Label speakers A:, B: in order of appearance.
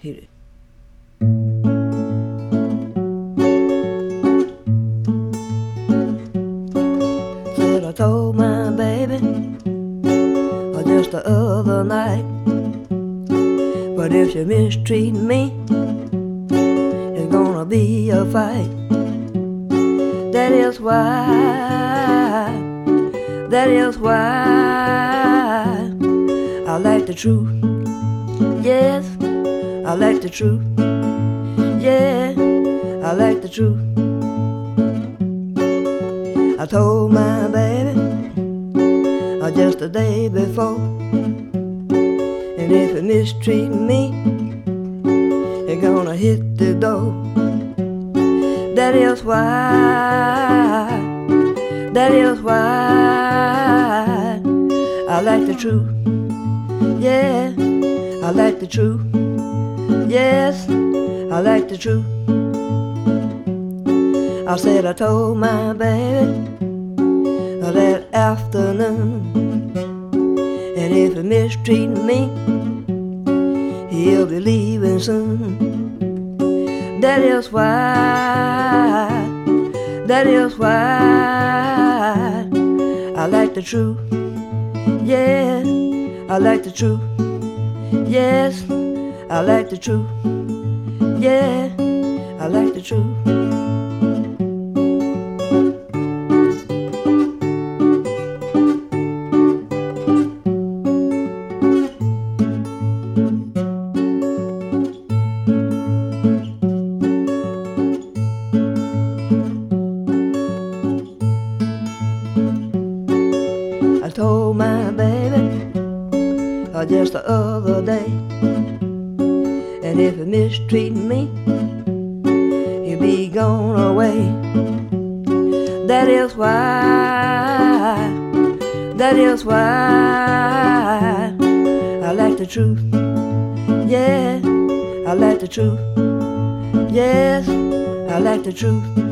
A: Hit it. Said I told my baby just the other night, but if she mistreat me, it's gonna be a fight. That is why I like the truth. Yes, I like the truth. Yeah, I like the truth. I told my baby just the day before, and if it mistreat me, it's gonna hit the door. That is why I like the truth. Yeah, I like the truth. Yes, I like the truth. I said I told my baby that afternoon, and if he mistreat me, he'll be leaving soon. That is why I like the truth. Yeah, I like the truth. Yes, I like the truth. Yeah, I like the truth. I told my baby just the other day, and if he mistreat me, he'll be gone away. That is why I like the truth. Yeah, I like the truth. Yes, I like the truth.